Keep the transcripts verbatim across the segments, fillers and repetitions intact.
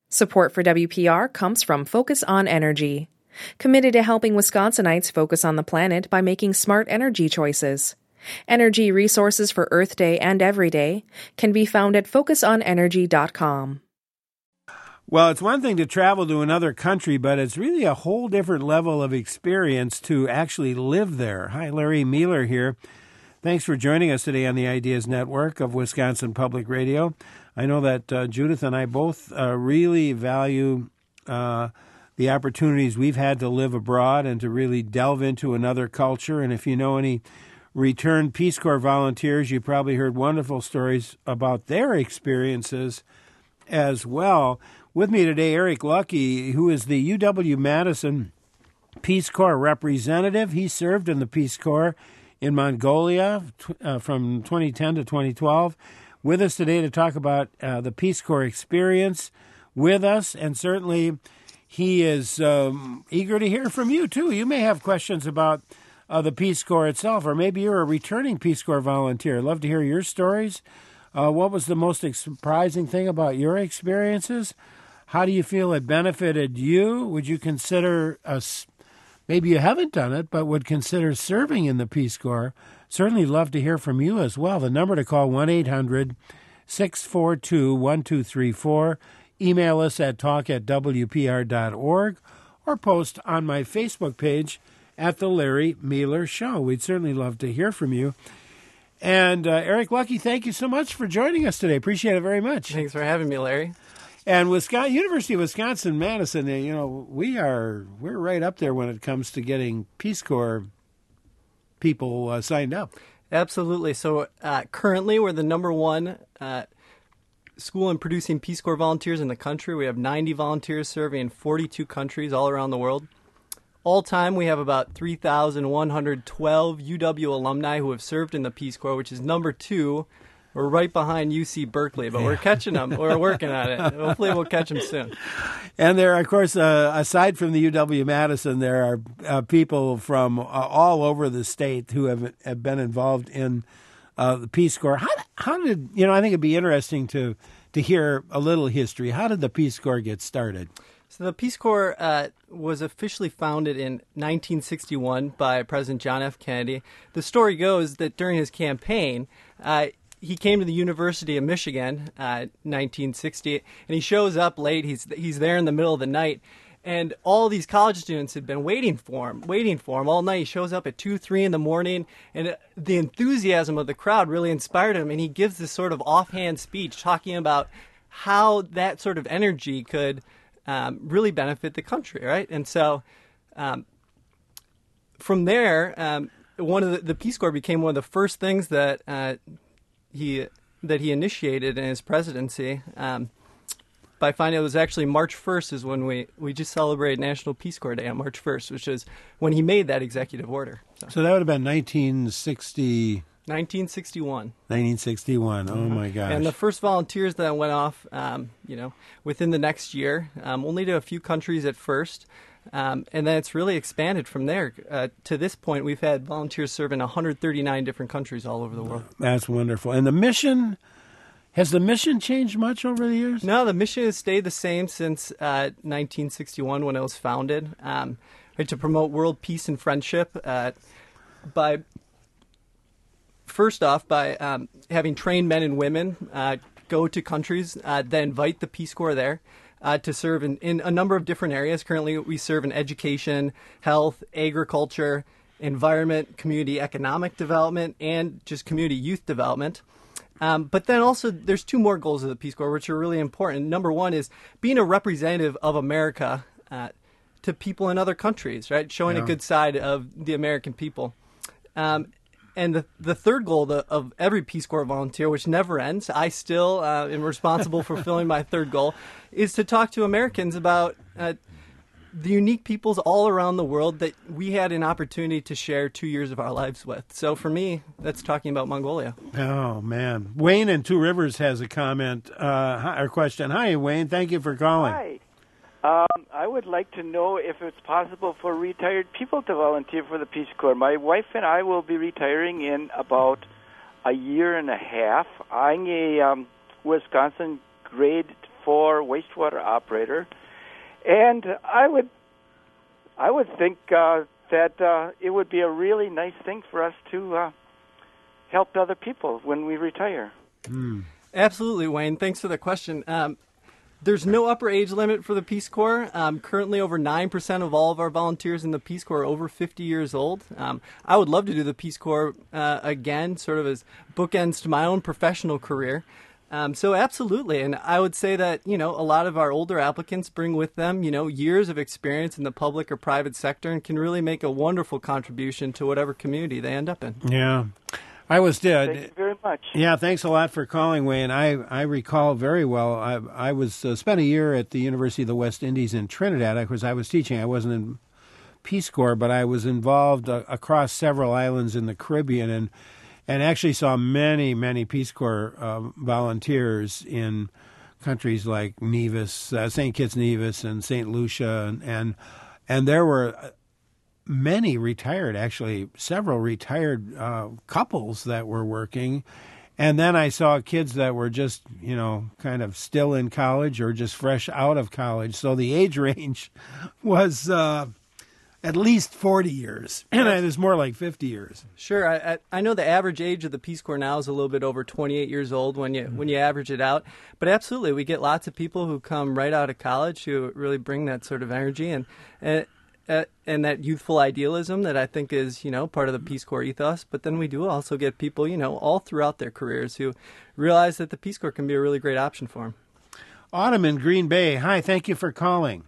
Support for W P R comes from Focus on Energy, committed to helping Wisconsinites focus on the planet by making smart energy choices. Energy resources for Earth Day and every day can be found at focus on energy dot com. Well, it's one thing to travel to another country, but it's really a whole different level of experience to actually live there. Hi, Larry Mueller here. Thanks for joining us today on the Ideas Network of Wisconsin Public Radio. I know that uh, Judith and I both uh, really value uh, the opportunities we've had to live abroad and to really delve into another culture. And if you know any returned Peace Corps volunteers, you probably heard wonderful stories about their experiences as well. With me today, Eric Lucky, who is the U W-Madison Peace Corps representative. He served in the Peace Corps in Mongolia uh, from twenty ten to twenty twelve. With us today to talk about uh, the Peace Corps experience with us, and certainly he is um, eager to hear from you, too. You may have questions about uh, the Peace Corps itself, or maybe you're a returning Peace Corps volunteer. I'd love to hear your stories. Uh, what was the most surprising thing about your experiences? How do you feel it benefited you? Would you consider us? Maybe you haven't done it, but would consider serving in the Peace Corps. Certainly love to hear from you as well. The number to call, one eight hundred six four two one two three four. Email us at talk at w p r dot org or post on my Facebook page at The Larry Mueller Show. We'd certainly love to hear from you. And uh, Eric Lucky, thank you so much for joining us today. Appreciate it very much. Thanks for having me, Larry. And Wisconsin, University of Wisconsin-Madison, you know, we are we're right up there when it comes to getting Peace Corps people uh, signed up. Absolutely. So uh, currently, we're the number one uh, school in producing Peace Corps volunteers in the country. We have ninety volunteers serving in forty-two countries all around the world. All time, we have about three thousand one hundred twelve U W alumni who have served in the Peace Corps, which is number two. We're right behind U C Berkeley, but we're catching them. We're working on it. Hopefully we'll catch them soon. And there, of course, uh, aside from the U W-Madison, there are uh, people from uh, all over the state who have, have been involved in uh, the Peace Corps. How, how did, you know, I think it'd be interesting to, to hear a little history. How did the Peace Corps get started? So the Peace Corps uh, was officially founded in nineteen sixty-one by President John F. Kennedy. The story goes that during his campaign, uh, he came to the University of Michigan, uh, nineteen sixty, and he shows up late. He's he's there in the middle of the night, and all these college students had been waiting for him, waiting for him all night. He shows up at two, three in the morning, and the enthusiasm of the crowd really inspired him, and he gives this sort of offhand speech talking about how that sort of energy could um, really benefit the country, right? And so um, from there, um, one of the, the Peace Corps became one of the first things that uh, he that he initiated in his presidency. Um, by finding it was actually March first is when we, we just celebrated National Peace Corps Day on March first, which is when he made that executive order. So, so that would have been nineteen sixty... nineteen sixty-one. nineteen sixty-one. Oh, mm-hmm. My gosh. And the first volunteers that went off, um, you know, within the next year, um, only to a few countries at first. Um, and then it's really expanded from there. Uh, to this point, we've had volunteers serve in one hundred thirty-nine different countries all over the world. That's wonderful. And the mission, has the mission changed much over the years? No, the mission has stayed the same since uh, nineteen sixty-one when it was founded, um, right, to promote world peace and friendship uh, by, first off, by um, having trained men and women uh, go to countries uh, that invite the Peace Corps there. Uh, to serve in, in a number of different areas. Currently, we serve in education, health, agriculture, environment, community economic development, and just community youth development. Um, but then also, there's two more goals of the Peace Corps, which are really important. Number one is being a representative of America uh, to people in other countries, right? Showing yeah. a good side of the American people. Um, And the, the third goal the, of every Peace Corps volunteer, which never ends, I still uh, am responsible for fulfilling my third goal, is to talk to Americans about uh, the unique peoples all around the world that we had an opportunity to share two years of our lives with. So for me, that's talking about Mongolia. Oh, man. Wayne in Two Rivers has a comment uh, or question. Hi, Wayne. Thank you for calling. Hi. Um, I would like to know if it's possible for retired people to volunteer for the Peace Corps. My wife and I will be retiring in about a year and a half. I'm a um, Wisconsin grade four wastewater operator, and I would, I would think uh, that uh, it would be a really nice thing for us to uh, help other people when we retire. Mm. Absolutely, Wayne. Thanks for the question. Um, there's no upper age limit for the Peace Corps. Um, currently, over nine percent of all of our volunteers in the Peace Corps are over fifty years old. Um, I would love to do the Peace Corps uh, again, sort of as bookends to my own professional career. Um, so absolutely. And I would say that, you know, a lot of our older applicants bring with them, you know, years of experience in the public or private sector and can really make a wonderful contribution to whatever community they end up in. Yeah. I was dead. Thank you very much. Yeah, thanks a lot for calling, Wayne. I, I recall very well. I I was uh, spent a year at the University of the West Indies in Trinidad. Of course, I was teaching. I wasn't in Peace Corps, but I was involved uh, across several islands in the Caribbean, and and actually saw many many Peace Corps uh, volunteers in countries like Nevis, uh, Saint Kitts Nevis, and Saint Lucia, and and, and there were many retired, actually several retired uh, couples that were working. And then I saw kids that were just, you know, kind of still in college or just fresh out of college. So the age range was uh, at least forty years, and it was more like fifty years. Sure. I, I I know the average age of the Peace Corps now is a little bit over twenty-eight years old when you mm-hmm. when you average it out. But absolutely, we get lots of people who come right out of college who really bring that sort of energy and and, uh, and that youthful idealism that I think is, you know, part of the Peace Corps ethos. But then we do also get people, you know, all throughout their careers who realize that the Peace Corps can be a really great option for them. Autumn in Green Bay. Hi, thank you for calling.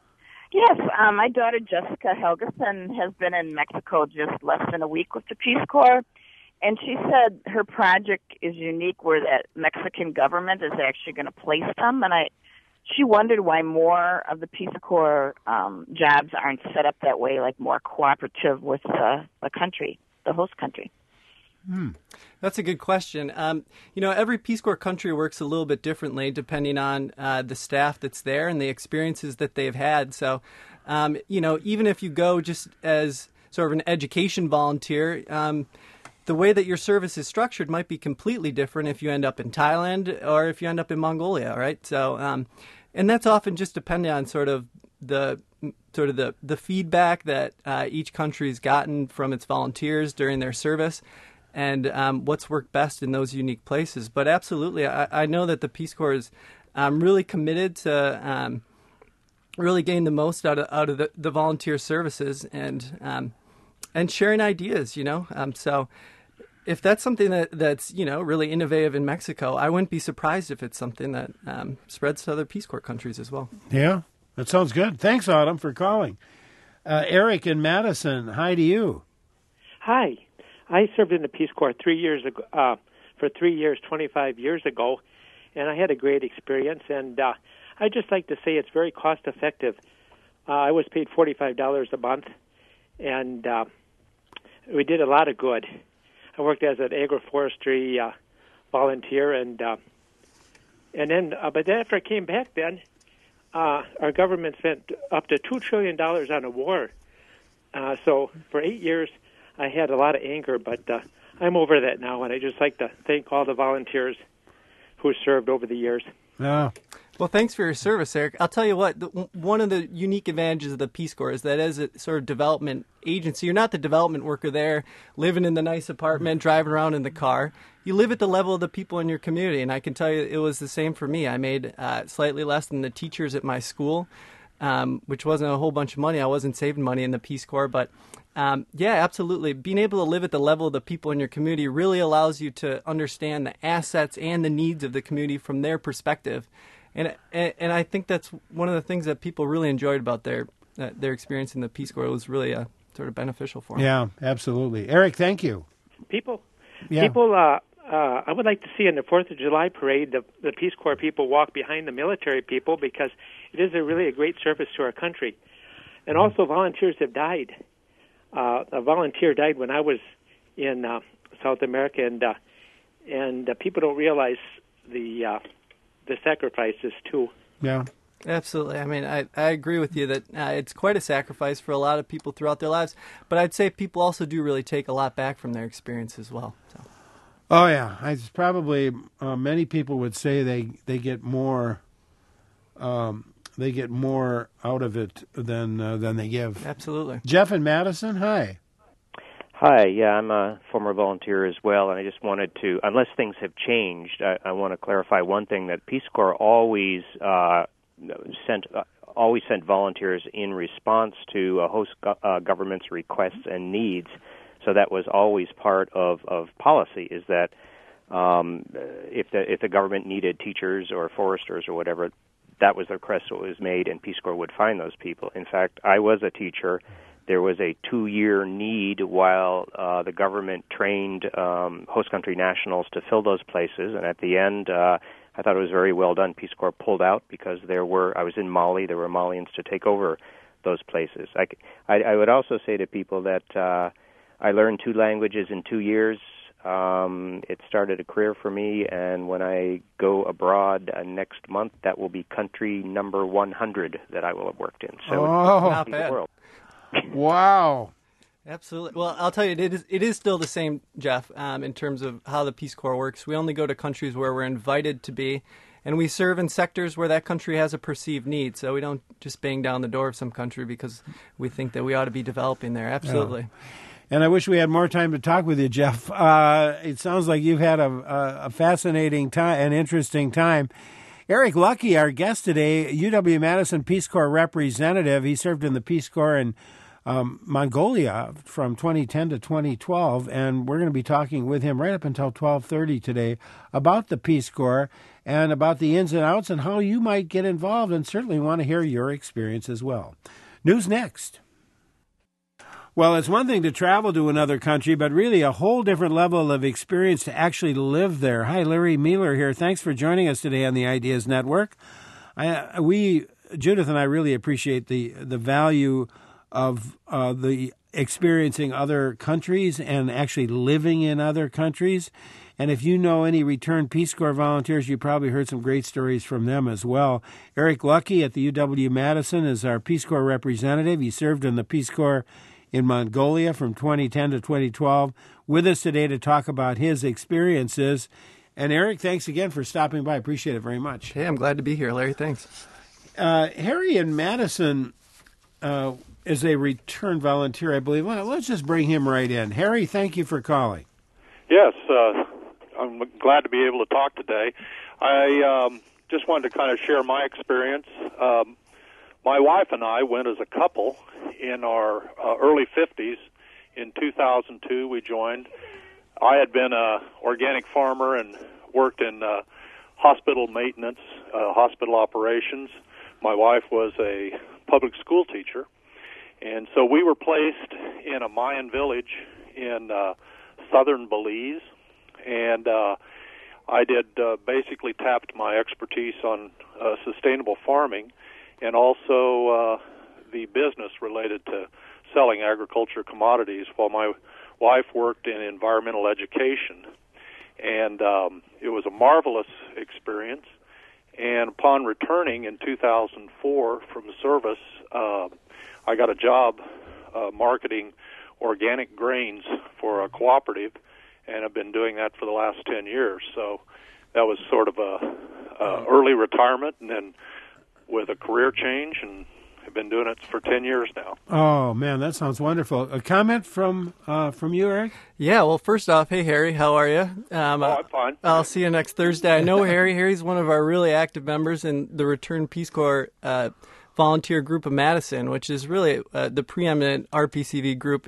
Yes, um, my daughter Jessica Helgeson has been in Mexico just less than a week with the Peace Corps, and she said her project is unique where that Mexican government is actually going to place them, and I, she wondered why more of the Peace Corps um, jobs aren't set up that way, like more cooperative with the, the country, the host country. Hmm. That's a good question. Um, you know, every Peace Corps country works a little bit differently depending on uh, the staff that's there and the experiences that they've had. So, um, you know, even if you go just as sort of an education volunteer, um, the way that your service is structured might be completely different if you end up in Thailand or if you end up in Mongolia, right? So, um, and that's often just depending on sort of the sort of the, the feedback that uh, each country's gotten from its volunteers during their service. And um, what's worked best in those unique places. But absolutely, I, I know that the Peace Corps is um, really committed to um, really gain the most out of out of the, the volunteer services and um, and sharing ideas. You know, um, so if that's something that, that's you know really innovative in Mexico, I wouldn't be surprised if it's something that um, spreads to other Peace Corps countries as well. Yeah, that sounds good. Thanks, Autumn, for calling. Uh, Eric in Madison, hi to you. Hi. I served in the Peace Corps three years ago, uh, for three years, twenty-five years ago, and I had a great experience. And uh, I'd just like to say it's very cost effective. Uh, I was paid forty-five dollars a month, and uh, we did a lot of good. I worked as an agroforestry uh, volunteer, and uh, and then, uh, but then after I came back, then uh, our government spent up to two trillion dollars on a war. Uh, so for eight years. I had a lot of anger, but uh, I'm over that now, and I just like to thank all the volunteers who served over the years. Yeah. Well, thanks for your service, Eric. I'll tell you what, the, one of the unique advantages of the Peace Corps is that as a sort of development agency, you're not the development worker there, living in the nice apartment, driving around in the car. You live at the level of the people in your community, and I can tell you it was the same for me. I made uh, slightly less than the teachers at my school, um, which wasn't a whole bunch of money. I wasn't saving money in the Peace Corps, but Um, yeah, absolutely. Being able to live at the level of the people in your community really allows you to understand the assets and the needs of the community from their perspective. And and, and I think that's one of the things that people really enjoyed about their uh, their experience in the Peace Corps. It was really uh, sort of beneficial for them. Yeah, absolutely. Eric, thank you. People, yeah. people. Uh, uh, I would like to see in the Fourth of July parade the, the Peace Corps people walk behind the military people because it is a really a great service to our country. And also, volunteers have died. Uh, a volunteer died when I was in uh, South America, and uh, and uh, people don't realize the uh, the sacrifices too. Yeah, absolutely. I mean, I, I agree with you that uh, it's quite a sacrifice for a lot of people throughout their lives. But I'd say people also do really take a lot back from their experience as well. So. Oh yeah, I probably uh, many people would say they they get more um, they get more out of it than uh, than they give. Absolutely. Jeff in Madison, hi. Hi, yeah, I'm a former volunteer as well, and I just wanted to, unless things have changed, I, I want to clarify one thing, that Peace Corps always uh, sent uh, always sent volunteers in response to a host go- uh, government's requests and needs. So that was always part of, of policy, is that um, if the if the government needed teachers or foresters or whatever, that was the request that was made, and Peace Corps would find those people. In fact, I was a teacher. There was a two-year need while uh, the government trained um, host country nationals to fill those places, and at the end, uh, I thought it was very well done. Peace Corps pulled out because there were, I was in Mali, there were Malians to take over those places. I, I, I would also say to people that uh, I learned two languages in two years. Um, it started a career for me, and when I go abroad uh, next month, that will be country number one hundred that I will have worked in. So Oh. it's Not the bad. world. Wow. Absolutely. Well, I'll tell you, it is it is still the same, Jeff, um, in terms of how the Peace Corps works. We only go to countries where we're invited to be, and we serve in sectors where that country has a perceived need. So we don't just bang down the door of some country because we think that we ought to be developing there. Absolutely. And I wish we had more time to talk with you, Jeff. Uh, it sounds like you've had a, a, a fascinating time, an interesting time. Eric Lucky, our guest today, U W-Madison Peace Corps representative. He served in the Peace Corps in um, Mongolia from twenty ten to twenty twelve, and we're going to be talking with him right up until twelve thirty today about the Peace Corps and about the ins and outs and how you might get involved, and certainly want to hear your experience as well. News next. Well, it's one thing to travel to another country, but really a whole different level of experience to actually live there. Hi, Larry Mueller here. Thanks for joining us today on the Ideas Network. I, we, Judith and I, really appreciate the the value of uh, the experiencing other countries and actually living in other countries. And if you know any returned Peace Corps volunteers, you probably heard some great stories from them as well. Eric Lucky at the U W-Madison is our Peace Corps representative. He served in the Peace Corps in Mongolia from twenty ten to twenty twelve, with us today to talk about his experiences. And Eric, thanks again for stopping by. I appreciate it very much. Hey, I'm glad to be here, Larry. Thanks. Uh, Harry in Madison uh, is a return volunteer, I believe. Well, let's just bring him right in. Harry, thank you for calling. Yes, uh, I'm glad to be able to talk today. I um, just wanted to kind of share my experience. Um, my wife and I went as a couple in our uh, early fifties. In two thousand two, we joined. I had been a organic farmer and worked in uh, hospital maintenance, uh, hospital operations. My wife was a public school teacher. And so we were placed in a Mayan village in uh, southern Belize. And uh, I did uh, basically tapped my expertise on uh, sustainable farming and also uh, the business related to selling agriculture commodities, while my wife worked in environmental education. And um, it was a marvelous experience. And upon returning in two thousand four from service, uh, I got a job uh, marketing organic grains for a cooperative, and I've been doing that for the last ten years. So that was sort of a, a early retirement, and then with a career change, and I've been doing it for ten years now. Oh, man, that sounds wonderful. A comment from uh, from you, Eric? Yeah, well, first off, hey, Harry, how are you? Um, Oh, I'm fine. I'll see you next Thursday. I know Harry. Harry's one of our really active members in the Return Peace Corps uh, volunteer group of Madison, which is really uh, the preeminent R P C V group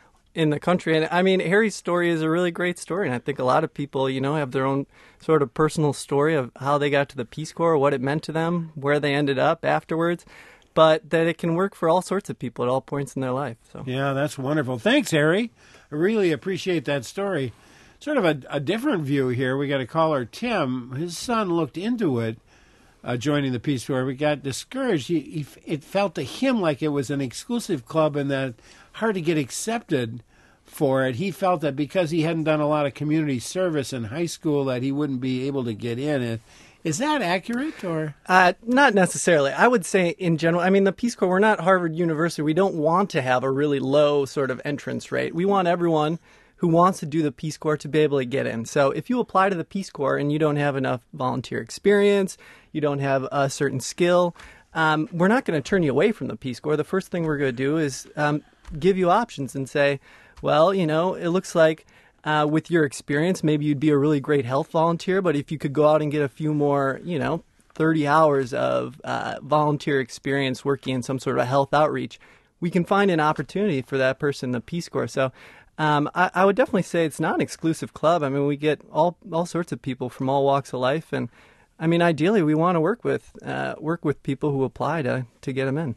in the country. And I mean, Harry's story is a really great story, and I think a lot of people, you know, have their own sort of personal story of how they got to the Peace Corps, what it meant to them, where they ended up afterwards, but that it can work for all sorts of people at all points in their life. So Yeah, that's wonderful. Thanks, Harry. I really appreciate that story. Sort of a, a different view here. We got a caller, Tim. His son looked into it, uh, joining the Peace Corps. We got discouraged. He, he, it felt to him like it was an exclusive club and that hard to get accepted for it. He felt that because he hadn't done a lot of community service in high school that he wouldn't be able to get in. Is that accurate, or? Uh, not necessarily. I would say in general, I mean, the Peace Corps, we're not Harvard University. We don't want to have a really low sort of entrance rate. We want everyone who wants to do the Peace Corps to be able to get in. So if you apply to the Peace Corps and you don't have enough volunteer experience, you don't have a certain skill, um, we're not going to turn you away from the Peace Corps. The first thing we're going to do is um, give you options and say, well, you know, it looks like uh, with your experience, maybe you'd be a really great health volunteer, but if you could go out and get a few more, you know, thirty hours of uh, volunteer experience working in some sort of health outreach, we can find an opportunity for that person in the Peace Corps. So um, I, I would definitely say it's not an exclusive club. I mean, we get all all sorts of people from all walks of life, and I mean, ideally, we want to work with uh, work with people who apply to to get them in.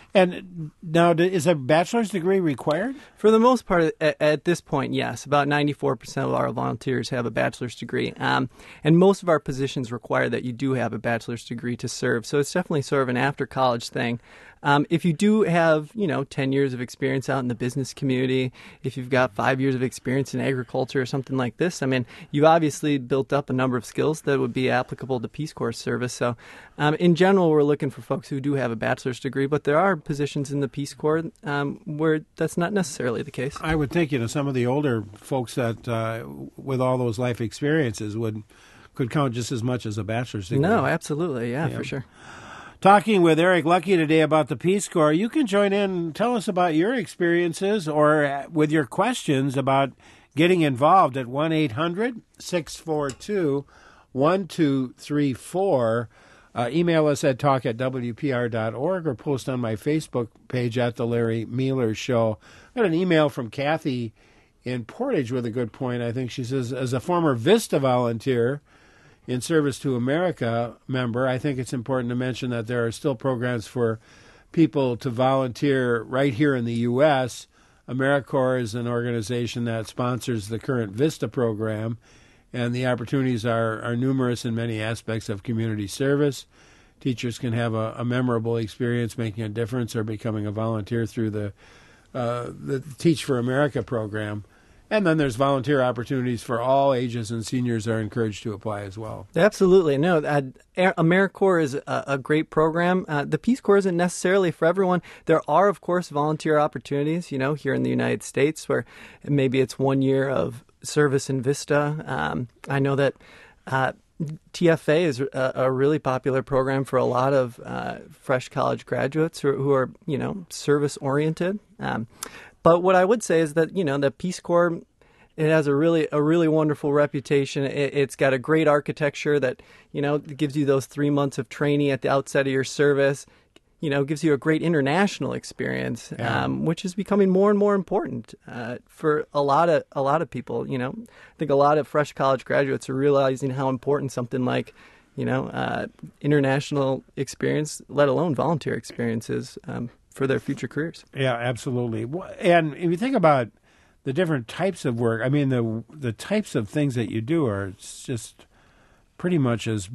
And now, is a bachelor's degree required? For the most part, at, at this point, yes. About ninety-four percent of our volunteers have a bachelor's degree. Um, and most of our positions require that you do have a bachelor's degree to serve. So it's definitely sort of an after-college thing. Um, if you do have, you know, ten years of experience out in the business community, if you've got five years of experience in agriculture or something like this, I mean, you've obviously built up a number of skills that would be applicable to Peace Corps service. So um, in general, we're looking for folks who do have a bachelor's degree, but there are positions in the Peace Corps um, where that's not necessarily the case. I would think, you know, some of the older folks that, uh, with all those life experiences, would could count just as much as a bachelor's degree. No, absolutely. Yeah, yeah. for sure. Talking with Eric Lucky today about the Peace Corps. You can join in and tell us about your experiences or with your questions about getting involved at one eight hundred six four two one two three four. Uh, email us at talk at w p r dot org or post on my Facebook page at The Larry Mealer Show. I got an email from Kathy in Portage with a good point. I think she says, as a former VISTA volunteer in Service to America member, I think it's important to mention that there are still programs for people to volunteer right here in the U S. AmeriCorps is an organization that sponsors the current VISTA program, and the opportunities are, are numerous in many aspects of community service. Teachers can have a, a memorable experience making a difference or becoming a volunteer through the, uh, the Teach for America program. And then there's volunteer opportunities for all ages, and seniors are encouraged to apply as well. Absolutely. No, uh, AmeriCorps is a, a great program. Uh, the Peace Corps isn't necessarily for everyone. There are, of course, volunteer opportunities, you know, here in the United States where maybe it's one year of service in VISTA. Um, I know that uh, T F A is a, a really popular program for a lot of uh, fresh college graduates who, who are, you know, service-oriented. Um But what I would say is that, you know, the Peace Corps, it has a really a really wonderful reputation. It, it's got a great architecture that, you know, gives you those three months of training at the outset of your service, you know, gives you a great international experience, yeah. um, which is becoming more and more important uh, for a lot of a lot of people. You know, I think a lot of fresh college graduates are realizing how important something like, you know, uh, international experience, let alone volunteer experiences, um, for their future careers. Yeah, absolutely. And if you think about the different types of work, I mean, the the types of things that you do are just pretty much as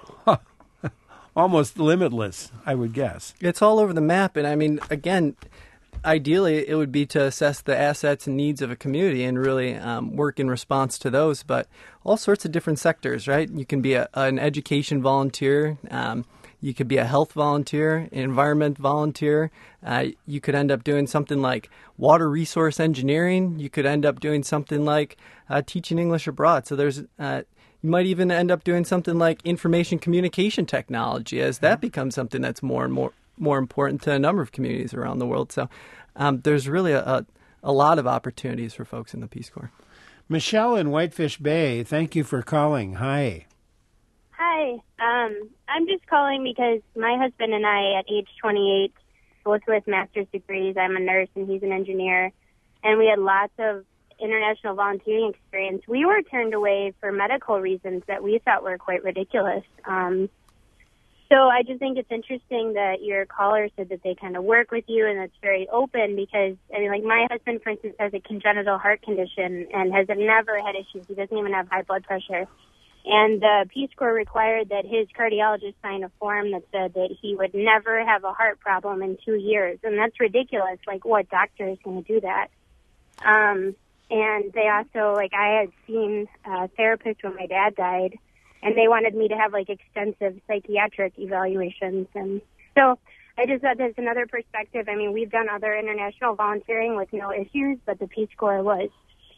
almost limitless, I would guess. It's all over the map. And I mean, again, ideally, it would be to assess the assets and needs of a community and really um, work in response to those. But all sorts of different sectors, right? You can be a, an education volunteer. Um, You could be a health volunteer, an environment volunteer. Uh, you could end up doing something like water resource engineering. You could end up doing something like uh, teaching English abroad. So there's, uh, you might even end up doing something like information communication technology, as that becomes something that's more and more more important to a number of communities around the world. So um, there's really a, a, a lot of opportunities for folks in the Peace Corps. Michelle in Whitefish Bay, thank you for calling. Hi. Hi. Um, I'm just calling because my husband and I, at age twenty-eight, both with master's degrees, I'm a nurse and he's an engineer, and we had lots of international volunteering experience. We were turned away for medical reasons that we thought were quite ridiculous. Um, so I just think it's interesting that your caller said that they kind of work with you and it's very open because, I mean, like my husband, for instance, has a congenital heart condition and has never had issues. He doesn't even have high blood pressure. And the Peace Corps required that his cardiologist sign a form that said that he would never have a heart problem in two years. And that's ridiculous. Like, what doctor is going to do that? Um, and they also, like, I had seen a therapist when my dad died, and they wanted me to have, like, extensive psychiatric evaluations. And so I just thought there's another perspective. I mean, we've done other international volunteering with no issues, but the Peace Corps was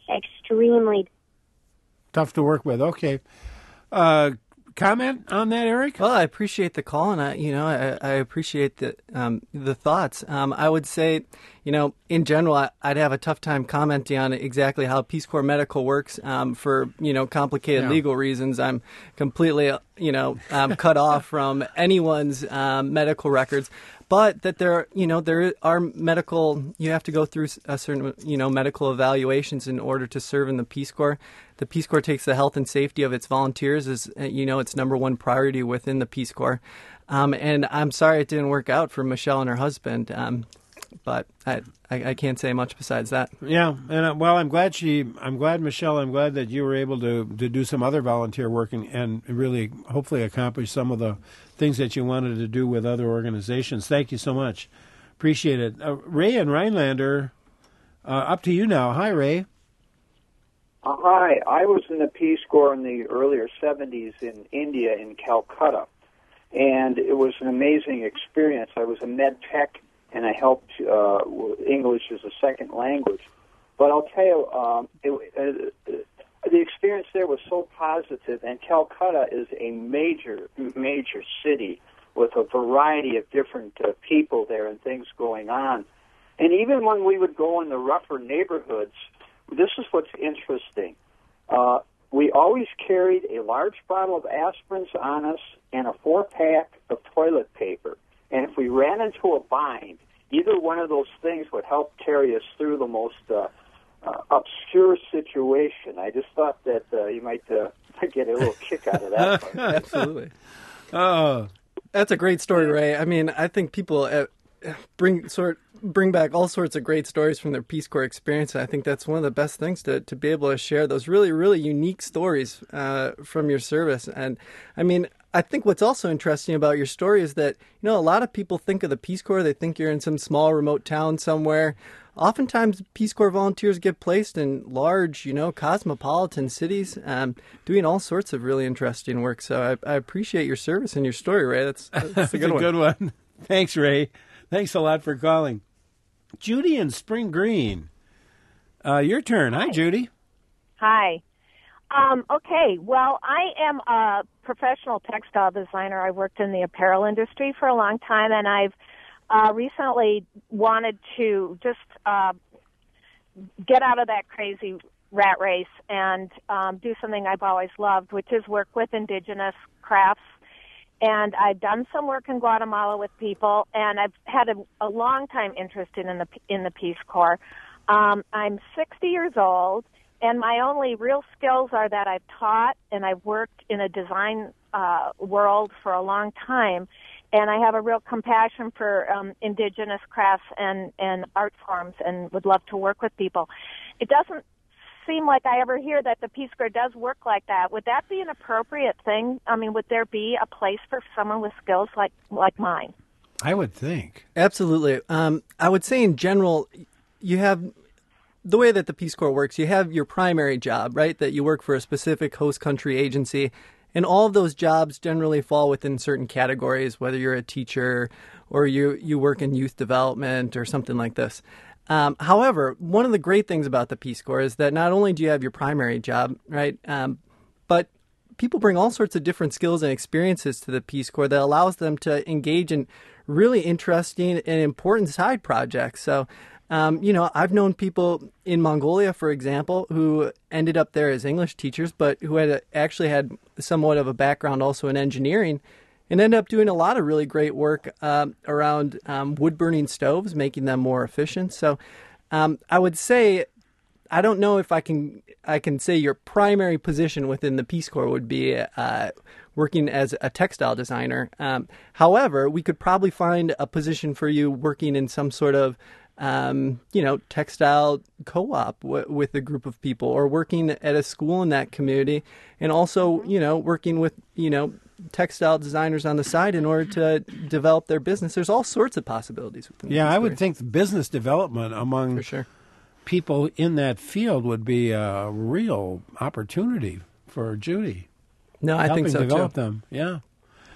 extremely tough to work with. Okay. Uh, comment on that, Eric? Well, I appreciate the call, and I, you know, I, I appreciate the um, the thoughts. Um, I would say, you know, in general, I, I'd have a tough time commenting on exactly how Peace Corps medical works um, for, you know, complicated Yeah. legal reasons. I'm completely, you know, um, cut off from anyone's um, medical records. But that there, you know, there are medical, you have to go through a certain, you know, medical evaluations in order to serve in the Peace Corps. The Peace Corps takes the health and safety of its volunteers as, you know, its number one priority within the Peace Corps. Um, and I'm sorry it didn't work out for Michelle and her husband. Um, but I, I, I can't say much besides that. Yeah, and uh, well, I'm glad she. I'm glad, Michelle. I'm glad that you were able to to do some other volunteer work and, and really, hopefully, accomplish some of the things that you wanted to do with other organizations. Thank you so much. Appreciate it. Uh, Ray and Rhinelander, uh, up to you now. Hi, Ray. Uh, hi, I was in the Peace Corps in the earlier seventies in India, in Calcutta, and it was an amazing experience. I was a med tech, and I helped uh, English as a second language. But I'll tell you, um, it, uh, the experience there was so positive, and Calcutta is a major, major city with a variety of different uh, people there and things going on. And even when we would go in the rougher neighborhoods, this is what's interesting. Uh, we always carried a large bottle of aspirins on us and a four-pack of toilet paper. And if we ran into a bind, either one of those things would help carry us through the most uh, uh, obscure situation. I just thought that uh, you might uh, get a little kick out of that part. Absolutely. Oh, that's a great story, Ray. I mean, I think people uh, bring sort bring back all sorts of great stories from their Peace Corps experience. I think that's one of the best things to, to be able to share those really, really unique stories uh, from your service. And I mean, I think what's also interesting about your story is that, you know, a lot of people think of the Peace Corps, they think you're in some small remote town somewhere. Oftentimes, Peace Corps volunteers get placed in large, you know, cosmopolitan cities, um, doing all sorts of really interesting work. So I, I appreciate your service and your story, Ray. That's, that's a good a one. good one. Thanks, Ray. Thanks a lot for calling. Judy in Spring Green, uh, your turn. Hi, Judy. Hi. Um, okay, well, I am a professional textile designer. I worked in the apparel industry for a long time, and I've uh, recently wanted to just uh, get out of that crazy rat race and um, do something I've always loved, which is work with indigenous crafts. And I've done some work in Guatemala with people, and I've had a, a long time interest in the in the Peace Corps. Um, I'm sixty years old, and my only real skills are that I've taught and I've worked in a design uh, world for a long time, and I have a real compassion for um, indigenous crafts and, and art forms, and would love to work with people. It doesn't seem like I ever hear that the Peace Corps does work like that. Would that be an appropriate thing? I mean, would there be a place for someone with skills like like mine? I would think. Absolutely. Um, I would say in general, you have the way that the Peace Corps works, you have your primary job, right, that you work for a specific host country agency, and all of those jobs generally fall within certain categories, whether you're a teacher or you, you work in youth development or something like this. Um, however, one of the great things about the Peace Corps is that not only do you have your primary job, right, um, but people bring all sorts of different skills and experiences to the Peace Corps that allows them to engage in really interesting and important side projects. So, um, you know, I've known people in Mongolia, for example, who ended up there as English teachers, but who had actually had somewhat of a background also in engineering, and ended up doing a lot of really great work um, around um, wood-burning stoves, making them more efficient. So um, I would say, I don't know if I can I can say your primary position within the Peace Corps would be uh, working as a textile designer. Um, however, we could probably find a position for you working in some sort of Um, you know, textile co-op w- with a group of people, or working at a school in that community, and also, you know, working with, you know, textile designers on the side in order to develop their business. There's all sorts of possibilities with them. Yeah, I would think the business development among for sure. people in that field would be a real opportunity for Judy. No, I Helping think so develop too. them. Yeah.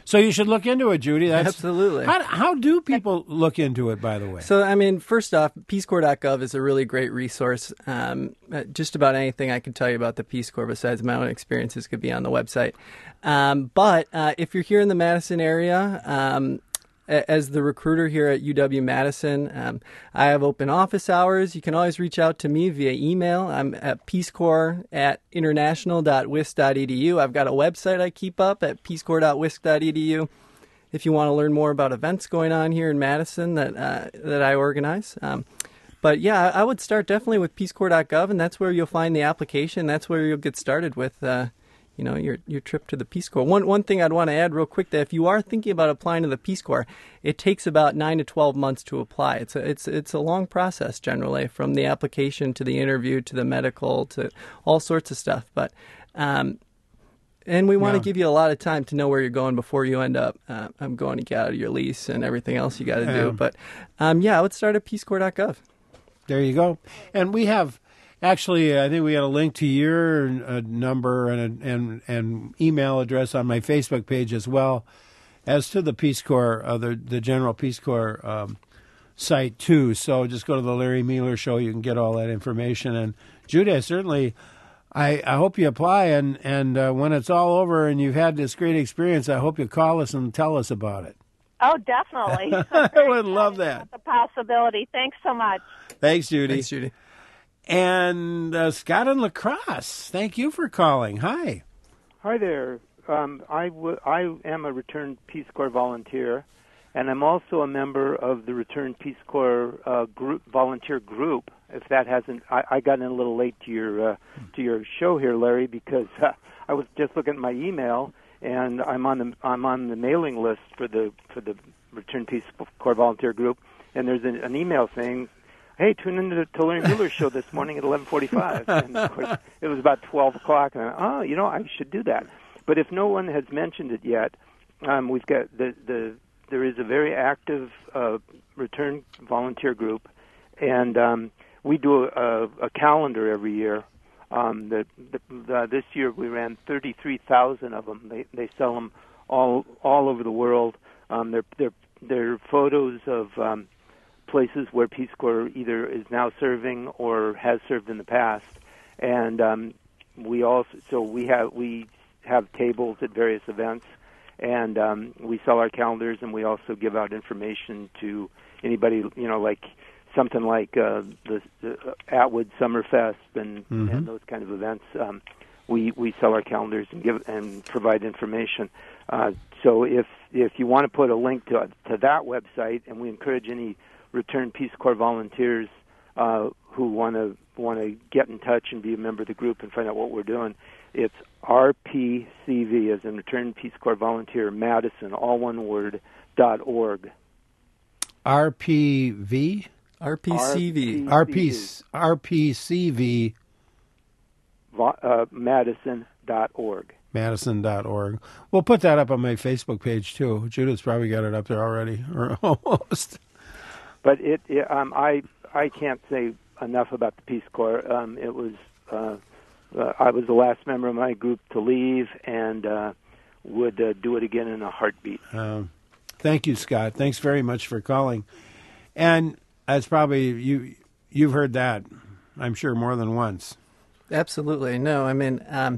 So you should look into it, Judy. That's, Absolutely. How, how do people look into it, by the way? So, I mean, first off, peace corps dot gov is a really great resource. Um, just about anything I can tell you about the Peace Corps besides my own experiences could be on the website. Um, but uh, if you're here in the Madison area, um, as the recruiter here at U W-Madison, um, I have open office hours. You can always reach out to me via email. I'm at peace corps at international dot wisc dot e d u. I've got a website I keep up at peace corps dot wisc dot e d u if you want to learn more about events going on here in Madison that uh, that I organize. Um, but yeah, I would start definitely with peace corps dot gov, and that's where you'll find the application. That's where you'll get started with uh, you know, your your trip to the Peace Corps. One one thing I'd want to add real quick, that if you are thinking about applying to the Peace Corps, it takes about nine to twelve months to apply. It's a, it's it's a long process generally, from the application to the interview to the medical to all sorts of stuff. But um, and we want Yeah. to give you a lot of time to know where you're going before you end up uh, I'm going to get out of your lease and everything else you got to Yeah. do. But um, yeah, I would start at peace corps dot gov. There you go. And we have, actually, I think we had a link to your uh, number and, a, and and email address on my Facebook page as well as to the Peace Corps, uh, the, the General Peace Corps um, site too. So just go to the Larry Mueller Show. You can get all that information. And Judy, I certainly, I, I hope you apply. And, and uh, when it's all over and you've had this great experience, I hope you call us and tell us about it. Oh, definitely. I would love that. The possibility. Thanks so much. Thanks, Judy. Thanks, Judy. And uh, Scott in La Crosse, thank you for calling. Hi. Hi there. Um, I, w- I am a returned Peace Corps volunteer, and I'm also a member of the Returned Peace Corps uh, group volunteer group. If that hasn't, I, I got in a little late to your uh, to your show here, Larry, because uh, I was just looking at my email, and I'm on the I'm on the mailing list for the for the Returned Peace Corps volunteer group, and there's an, an email saying, hey, tune into the Larry Mueller Show this morning at eleven forty-five. And, of course, it was about twelve o'clock, and I, oh, you know, I should do that. But if no one has mentioned it yet, um, we've got the, the there is a very active uh, return volunteer group, and um, we do a, a calendar every year. Um, the, the, the, this year we ran thirty-three thousand of them. They they sell them all all over the world. Um, they're they're they're photos of um, places where Peace Corps either is now serving or has served in the past, and um, we also so we have we have tables at various events, and um, we sell our calendars, and we also give out information to anybody, you know, like something like uh, the, the Atwood Summerfest and, Mm-hmm. and those kind of events. Um, we we sell our calendars and give and provide information. Uh, so if if you want to put a link to to that website, and we encourage any Returned Peace Corps volunteers uh, who want to want to get in touch and be a member of the group and find out what we're doing. It's R P C V, as in Returned Peace Corps Volunteer, Madison, all one word, dot org. R P V? R P C V. R P, R P C V. Uh, Madison dot org. Madison dot org. We'll put that up on my Facebook page, too. Judith's probably got it up there already, or almost. But it, it um, I I can't say enough about the Peace Corps. Um, it was uh, uh, I was the last member of my group to leave, and uh, would uh, do it again in a heartbeat. Um, thank you, Scott. Thanks very much for calling. And that's probably you. You've heard that, I'm sure, more than once. Absolutely. No, I mean, um,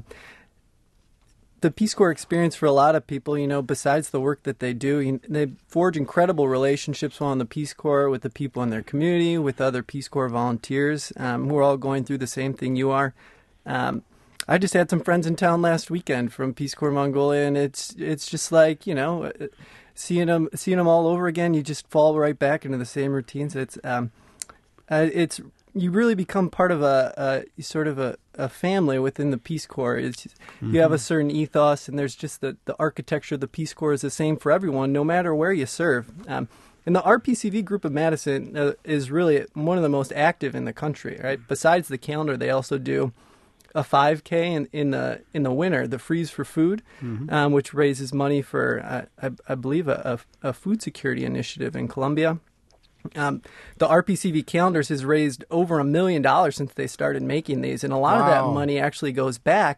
the Peace Corps experience for a lot of people, you know, besides the work that they do, you, they forge incredible relationships while in the Peace Corps with the people in their community, with other Peace Corps volunteers um, who are all going through the same thing you are. Um, I just had some friends in town last weekend from Peace Corps Mongolia, and it's it's just like, you know, seeing them seeing them all over again. You just fall right back into the same routines. It's um, uh, it's you really become part of a, a sort of a, a family within the Peace Corps. It's just, mm-hmm. You have a certain ethos, and there's just the, the architecture of the Peace Corps is the same for everyone, no matter where you serve. Um, and the R P C V group of Madison uh, is really one of the most active in the country. Right. Besides the calendar, they also do a five K in, in the in the winter, the Freeze for Food, mm-hmm. um, which raises money for, uh, I, I believe, a, a, a food security initiative in Colombia. Um, the R P C V calendars has raised over a million dollars since they started making these, and a lot wow. of that money actually goes back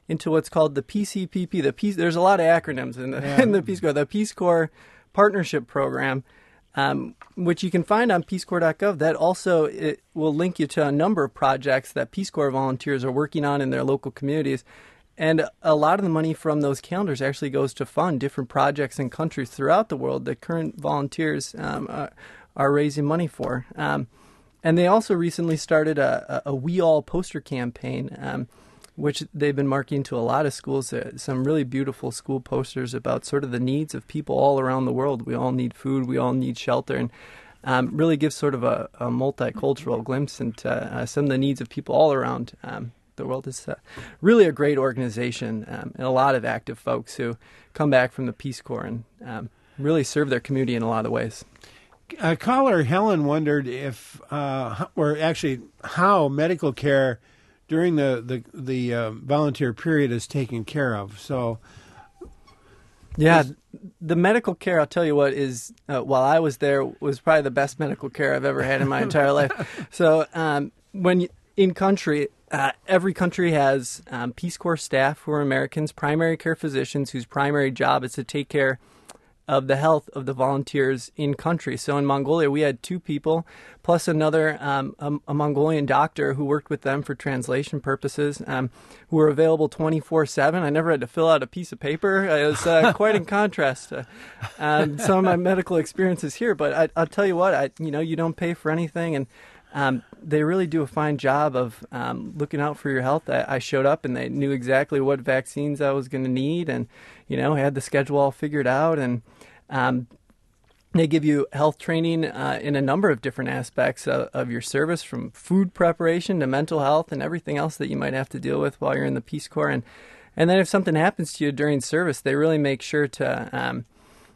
into what's called the P C P P. The Peace, there's a lot of acronyms in the, Yeah. in the Peace Corps. The Peace Corps Partnership Program, um, which you can find on peace corps dot gov. That also it will link you to a number of projects that Peace Corps volunteers are working on in their local communities. And a lot of the money from those calendars actually goes to fund different projects in countries throughout the world that current volunteers um, are, are raising money for. Um, and they also recently started a, a, a We All poster campaign, um, which they've been marketing to a lot of schools. Uh, some really beautiful school posters about sort of the needs of people all around the world. We all need food. We all need shelter. And um, really gives sort of a, a multicultural glimpse into uh, some of the needs of people all around um the world. Is uh, really a great organization um, and a lot of active folks who come back from the Peace Corps and um, really serve their community in a lot of ways. Uh, caller Helen wondered if, uh, or actually how medical care during the, the, the uh, volunteer period is taken care of. So, yeah, the medical care, I'll tell you what, is, uh, while I was there, was probably the best medical care I've ever had in my entire life. So um, when you, in country, Uh, every country has um, Peace Corps staff who are Americans, primary care physicians whose primary job is to take care of the health of the volunteers in country. So in Mongolia, we had two people, plus another, um, a, a Mongolian doctor who worked with them for translation purposes, um, who were available twenty-four seven. I never had to fill out a piece of paper. It was uh, quite in contrast to um, some of my medical experiences here. But I, I'll tell you what, I, you know, you don't pay for anything, and Um, they really do a fine job of um, looking out for your health. I, I showed up and they knew exactly what vaccines I was going to need, and you know, I had the schedule all figured out. And um, they give you health training uh, in a number of different aspects of, of your service, from food preparation to mental health and everything else that you might have to deal with while you're in the Peace Corps. And and then if something happens to you during service, they really make sure to. Um,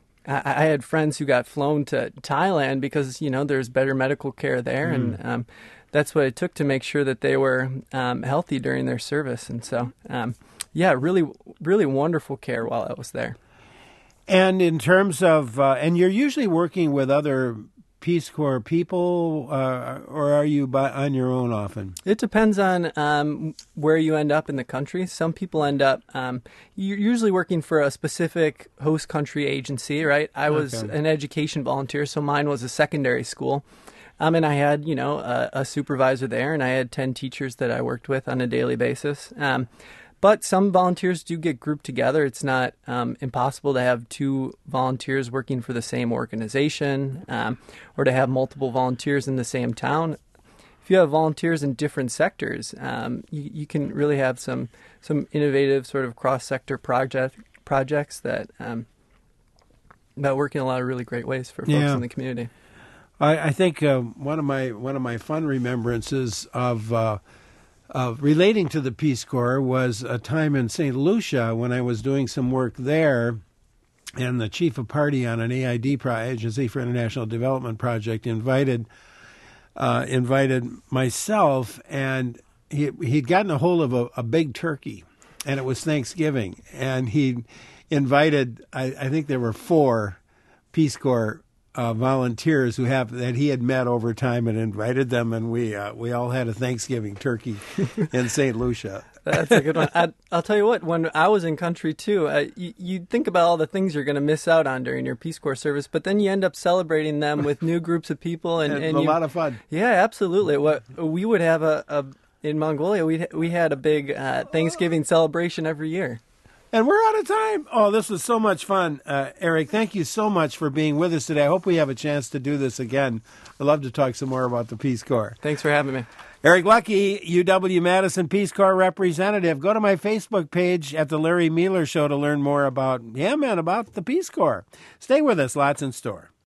I had friends who got flown to Thailand because, you know, there's better medical care there. Mm. And um, that's what it took to make sure that they were um, healthy during their service. And so, um, yeah, really, really wonderful care while I was there. And in terms of, uh, and you're usually working with other Peace Corps people, uh, or are you by, on your own often? It depends on um, where you end up in the country. Some people end up, um, you're usually working for a specific host country agency, right? I was okay. an education volunteer, so mine was a secondary school. Um, and I had, you know, a, a supervisor there, and I had ten teachers that I worked with on a daily basis. Um, But some volunteers do get grouped together. It's not um, impossible to have two volunteers working for the same organization, um, or to have multiple volunteers in the same town. If you have volunteers in different sectors, um, you, you can really have some some innovative sort of cross-sector project projects that um, that work in a lot of really great ways for folks yeah. in the community. I, I think uh, one of my one of my fun remembrances of. Uh, Uh, relating to the Peace Corps was a time in Saint Lucia when I was doing some work there, and the chief of party on an A I D pro- Agency for International Development project invited uh, invited myself, and he he'd gotten a hold of a, a big turkey, and it was Thanksgiving, and he invited I, I think there were four Peace Corps Uh, volunteers who have that he had met over time and invited them, and we uh, we all had a Thanksgiving turkey in Saint Lucia. That's a good one. I, I'll tell you what, when I was in country too, uh, you, you think about all the things you're going to miss out on during your Peace Corps service, but then you end up celebrating them with new groups of people, and, and, and a you, lot of fun. Yeah, absolutely. What we would have a, a in Mongolia, we we had a big uh, Thanksgiving celebration every year. And we're out of time. Oh, this was so much fun. Uh, Eric, thank you so much for being with us today. I hope we have a chance to do this again. I'd love to talk some more about the Peace Corps. Thanks for having me. Eric Lucky, U W-Madison Peace Corps representative. Go to my Facebook page at The Larry Meeler Show to learn more about, yeah, man, about the Peace Corps. Stay with us. Lots in store.